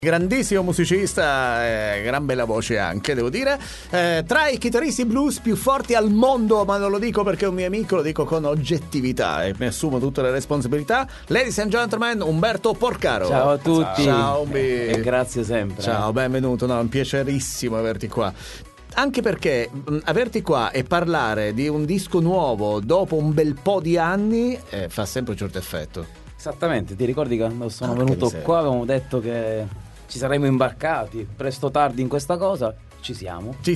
Grandissimo musicista, gran bella voce anche, devo dire. Tra i chitarristi blues più forti al mondo, ma non lo dico perché è un mio amico, lo dico con oggettività e mi assumo tutte le responsabilità. Ladies and gentlemen, Umberto Porcaro. Ciao a tutti. Ciao, e grazie sempre. Ciao, benvenuto, no, è un piacerissimo averti qua. Anche perché averti qua e parlare di un disco nuovo dopo un bel po' di anni fa sempre un certo effetto. Esattamente, ti ricordi quando sono venuto qua avevamo detto che ci saremmo imbarcati presto tardi in questa cosa? Ci siamo ed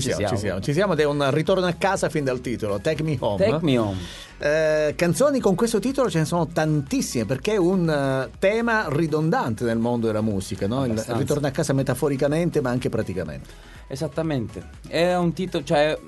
è un ritorno a casa fin dal titolo, Take Me Home. Take Me Home. Canzoni con questo titolo ce ne sono tantissime perché è un tema ridondante nel mondo della musica, no? Il ritorno a casa metaforicamente ma anche praticamente. Esattamente, era un titolo,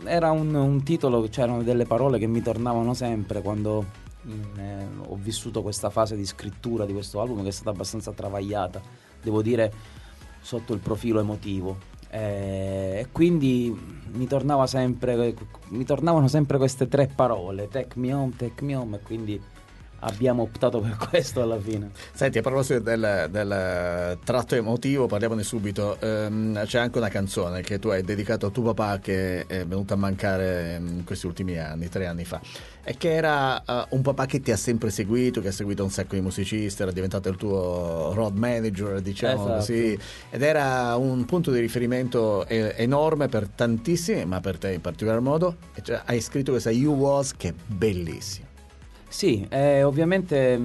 c'erano delle parole che mi tornavano sempre quando ho vissuto questa fase di scrittura di questo album, che è stata abbastanza travagliata, devo dire, sotto il profilo emotivo, e quindi mi tornavano sempre queste tre parole, take me home, e quindi abbiamo optato per questo alla fine. Senti, a proposito del tratto emotivo, parliamone subito. C'è anche una canzone che tu hai dedicato a tuo papà che è venuto a mancare in questi ultimi anni, 3 anni fa, e che era un papà che ti ha sempre seguito, che ha seguito un sacco di musicisti, era diventato il tuo road manager, diciamo così, ed era un punto di riferimento enorme per tantissimi, ma per te in particolar modo. E cioè, hai scritto questa You Was che è bellissima. Sì, ovviamente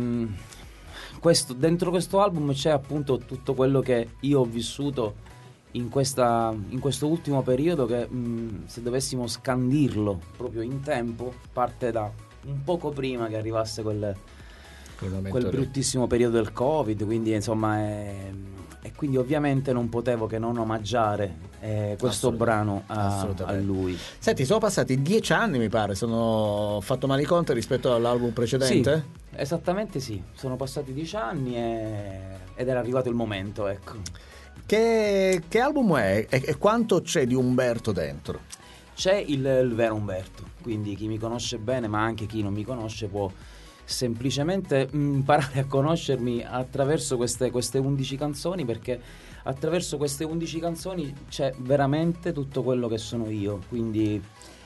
dentro questo album c'è appunto tutto quello che io ho vissuto in questo ultimo periodo che se dovessimo scandirlo proprio in tempo parte da un poco prima che arrivasse quel bruttissimo periodo del Covid, quindi insomma e quindi ovviamente non potevo che non omaggiare questo brano a lui. Senti, sono passati 10 anni mi pare, sono fatto male i conti rispetto all'album precedente? Sì, esattamente sì, sono passati 10 anni ed era arrivato il momento, ecco. Che album è e quanto c'è di Umberto dentro? C'è il vero Umberto, quindi chi mi conosce bene ma anche chi non mi conosce può semplicemente imparare a conoscermi attraverso queste 11 canzoni, perché attraverso queste 11 canzoni c'è veramente tutto quello che sono io, quindi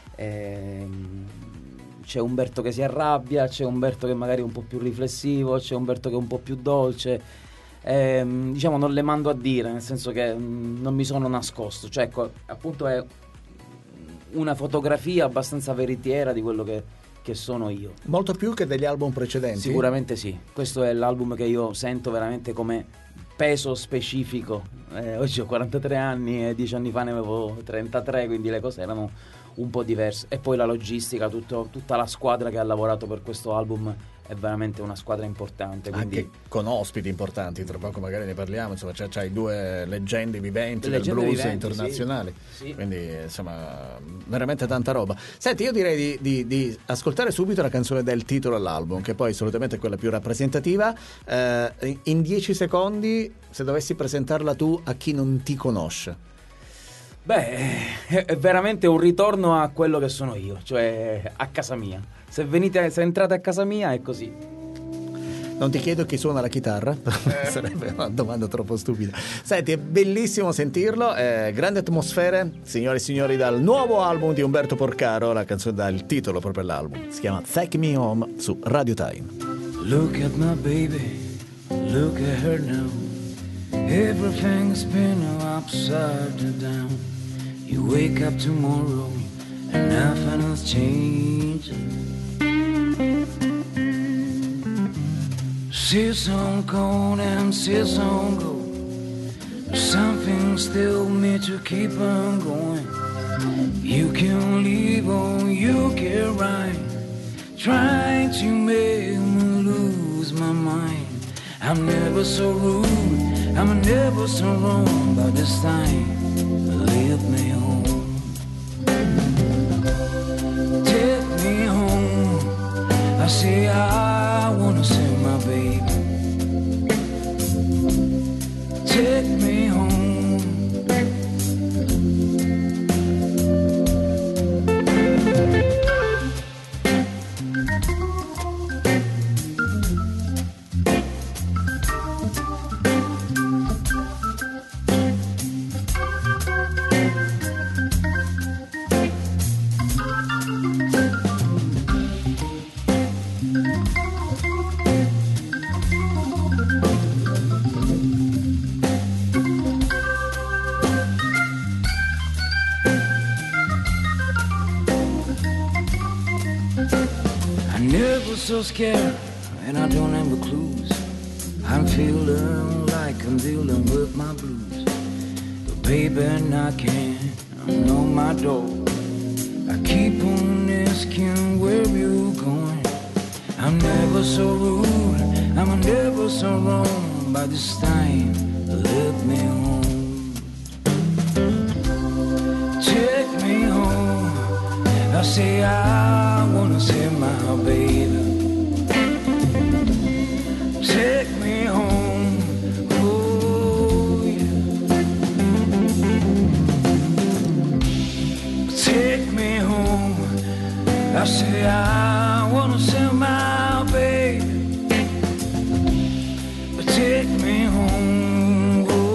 c'è Umberto che si arrabbia, c'è Umberto che magari è un po' più riflessivo, c'è Umberto che è un po' più dolce, diciamo non le mando a dire, nel senso che non mi sono nascosto, cioè appunto è una fotografia abbastanza veritiera di quello che sono io. Molto più che degli album precedenti? Sicuramente sì, questo è l'album che io sento veramente come peso specifico. Oggi ho 43 anni e 10 anni fa ne avevo 33, quindi le cose erano un po' diverse. E poi la logistica, tutta la squadra che ha lavorato per questo album è veramente una squadra importante. Quindi anche con ospiti importanti, tra poco magari ne parliamo, insomma c'hai 2 leggende viventi del blues internazionali, sì. Quindi insomma veramente tanta roba. Senti, io direi di ascoltare subito la canzone del titolo all'album, che poi assolutamente è quella più rappresentativa. In 10 secondi, se dovessi presentarla tu a chi non ti conosce. Beh, è veramente un ritorno a quello che sono io, cioè a casa mia. Se entrate a casa mia è così. Non ti chiedo chi suona la chitarra, sarebbe una domanda troppo stupida. Senti, è bellissimo sentirlo, grandi atmosfere, signore e signori, dal nuovo album di Umberto Porcaro, la canzone dà il titolo proprio all'album, si chiama Take Me Home su Radio Time. Look at my baby, look at her now, everything's been upside down. You wake up tomorrow and nothing has changed. Season cold and season go, something still made to keep on going. You can leave or you can ride, trying to make me lose my mind. I'm never so rude, I'm never so wrong, but this time leave me home. Take me home, I say I wanna see my baby. Take me home. so scared and I don't have the clues. I'm feeling like I'm dealing with my blues. But baby, knocking on my door. I keep on asking where you going. I'm never so rude, I'm never so wrong. By this time, let me home. Take me home. I say I wanna see my baby. Take me home, oh yeah. Take me home. I say I wanna see my baby. Take me home, oh.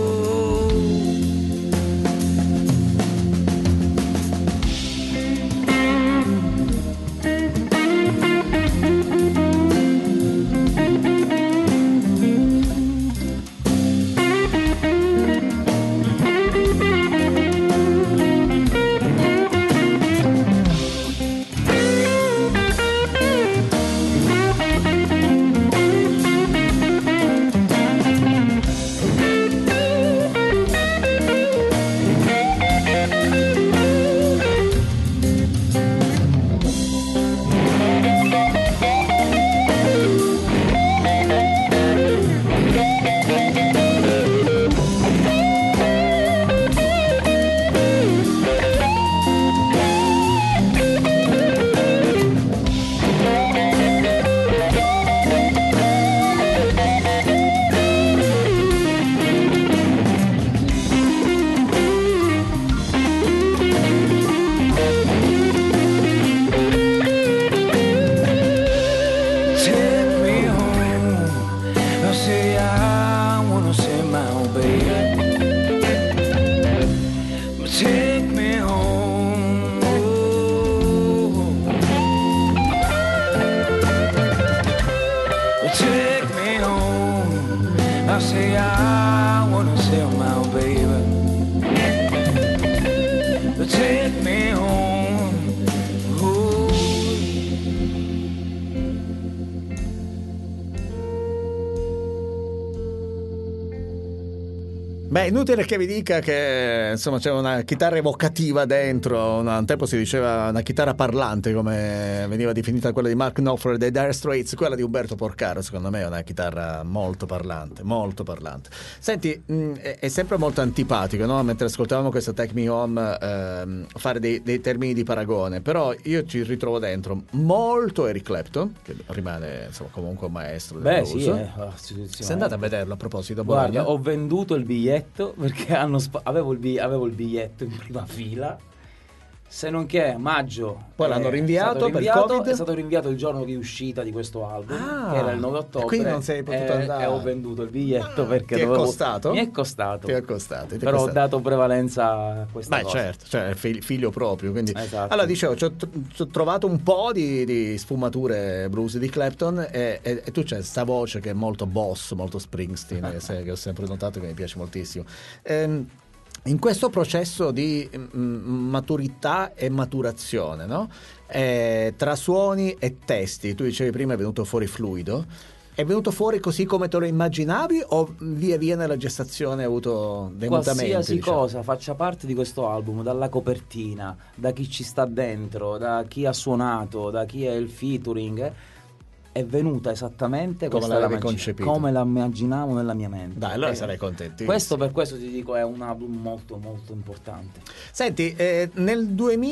say I wanna see my baby, but take me home. Oh. Beh, inutile che vi dica che insomma c'è una chitarra evocativa dentro, un tempo si diceva una chitarra parlante, come veniva definita quella di Mark Knopfler dei Dire Straits. Quella di Umberto Porcaro secondo me è una chitarra molto parlante, molto parlante. Senti, è sempre molto antipatico, no? Mentre ascoltavamo questa Take Me Home fare dei termini di paragone, però io ci ritrovo dentro molto Eric Clapton, che rimane insomma comunque un maestro del blues. Sei andato a vederlo a proposito? Guarda, ho venduto il biglietto perché avevo il biglietto in prima fila, se non che a maggio poi l'hanno rinviato per Covid. È stato rinviato il giorno di uscita di questo album, che era il 9 ottobre, quindi non sei potuto andare, e ho venduto il biglietto perché ti è costato? Mi è costato, però ho dato prevalenza a questa cosa. Certo, cioè figlio proprio, quindi esatto. Allora dicevo, ci ho trovato un po' di sfumature blues di Clapton e tu c'è sta voce che è molto Boss, molto Springsteen, che ho sempre notato, che mi piace moltissimo. In questo processo di maturità e maturazione, no? Tra suoni e testi, tu dicevi prima è venuto fuori fluido, è venuto fuori così come te lo immaginavi o via via nella gestazione hai avuto dei mutamenti? Qualsiasi cosa faccia parte di questo album, dalla copertina, da chi ci sta dentro, da chi ha suonato, da chi è il featuring, è venuta esattamente come l'avevi concepito, come la immaginavo nella mia mente. Dai, allora sarei contentissimo. Questo, per questo ti dico, è un album molto molto importante. Senti, nel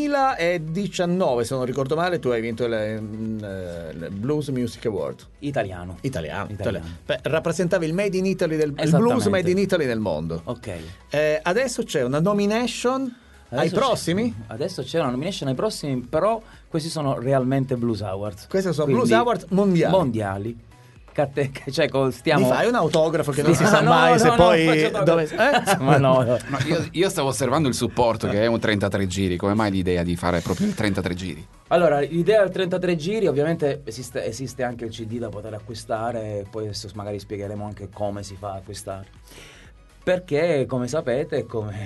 2019, se non ricordo male, tu hai vinto il Blues Music Award Italiano. Beh, rappresentavi il Made in Italy il Blues Made in Italy nel mondo. Ok. Adesso c'è una nomination ai prossimi? Adesso c'è una nomination ai prossimi, però questi sono realmente Blues Awards. Questi sono Blues Awards mondiali. Cioè, stiamo... Mi fai un autografo che non si sa mai se poi... Ma no. Io stavo osservando il supporto che è un 33 giri. Come mai l'idea di fare proprio il 33 giri? Allora, l'idea del 33 giri, ovviamente esiste anche il CD da poter acquistare, poi adesso magari spiegheremo anche come si fa a acquistare. Perché, come sapete, come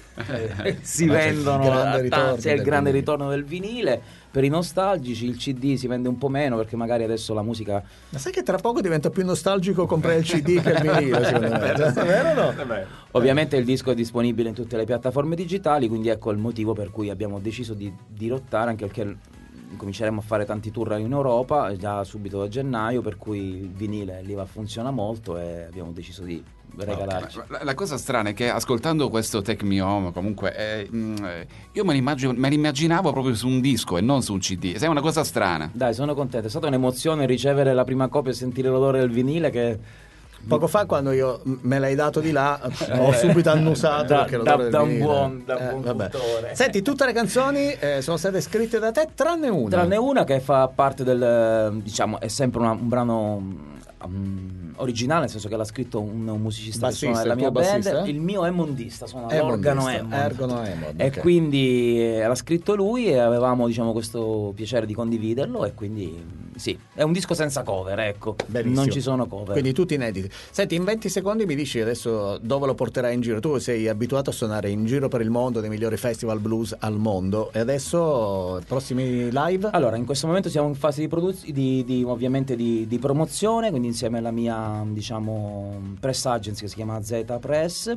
si vendono, grande ritorno è il del grande vinile. ritorno del vinile. Per i nostalgici il CD si vende un po' meno, perché magari adesso la musica... Ma sai che tra poco diventa più nostalgico comprare il CD che il vinile, secondo me. È vero o no? Ovviamente il disco è disponibile in tutte le piattaforme digitali, quindi ecco il motivo per cui abbiamo deciso di dirottare, anche perché cominceremo a fare tanti tour in Europa già subito da gennaio, per cui il vinile lì funziona molto e abbiamo deciso di regalarci. La cosa strana è che ascoltando questo Take Me Home, comunque, io me l'immaginavo proprio su un disco e non su un CD. È una cosa strana. Dai, sono contento, è stata un'emozione ricevere la prima copia e sentire l'odore del vinile che... Poco fa, quando io me l'hai dato di là, ho subito annusato perché l'odore del da un vinile. buon Vabbè. cultore. Senti, tutte le canzoni sono state scritte da te, tranne una. Tranne una che fa parte del, diciamo, è sempre un brano originale, nel senso che l'ha scritto un musicista Bassista, che suona nella il mia tuo bassista? band. Il mio è mondista, suona Hammondista, l'organo Hammond. Ergono Hammond, E ok. quindi l'ha scritto lui e avevamo, diciamo, questo piacere di condividerlo, e quindi sì, è un disco senza cover, ecco. Bellissimo. Non ci sono cover. Quindi tutti inediti. Senti, in 20 secondi mi dici adesso dove lo porterai in giro. Tu sei abituato a suonare in giro per il mondo, nei migliori festival blues al mondo, e adesso prossimi live? Allora, in questo momento siamo in fase ovviamente di promozione, quindi insieme alla mia, diciamo, press agency che si chiama Z Press,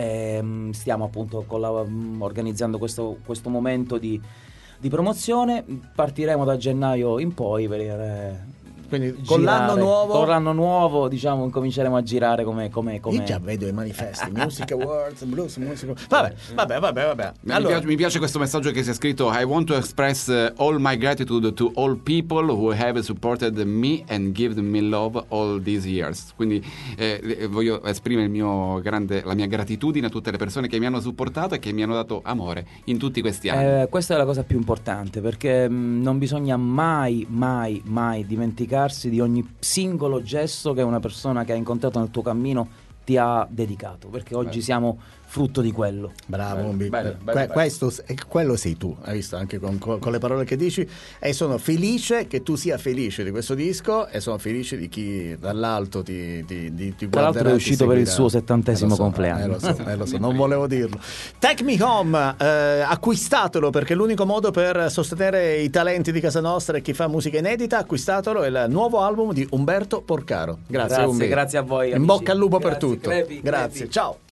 stiamo appunto organizzando questo momento di promozione. Partiremo da gennaio in poi per Quindi con l'anno nuovo. Con l'anno nuovo, diciamo, incominceremo a girare come Io già vedo i manifesti, Music Awards, Blues Music. Vabbè. Allora, Mi piace questo messaggio che si è scritto: I want to express all my gratitude to all people who have supported me and given me love all these years. Quindi voglio esprimere la mia gratitudine a tutte le persone che mi hanno supportato e che mi hanno dato amore in tutti questi anni. Questa è la cosa più importante, perché non bisogna mai dimenticare di ogni singolo gesto che una persona che hai incontrato nel tuo cammino ti ha dedicato, perché oggi siamo frutto di quello. bravo, bello. quello sei tu, hai visto, anche con le parole che dici, e sono felice che tu sia felice di questo disco, e sono felice di chi dall'alto ti guarderà. Tra l'altro è uscito per il suo 70° compleanno. compleanno. Lo so, non volevo dirlo. Take Me Home, acquistatelo, perché è l'unico modo per sostenere i talenti di casa nostra e chi fa musica inedita. Acquistatelo, è il nuovo album di Umberto Porcaro. Grazie Umbi. Grazie a voi, In amici. bocca al lupo per Grazie, tutto. crepi. Grazie, ciao.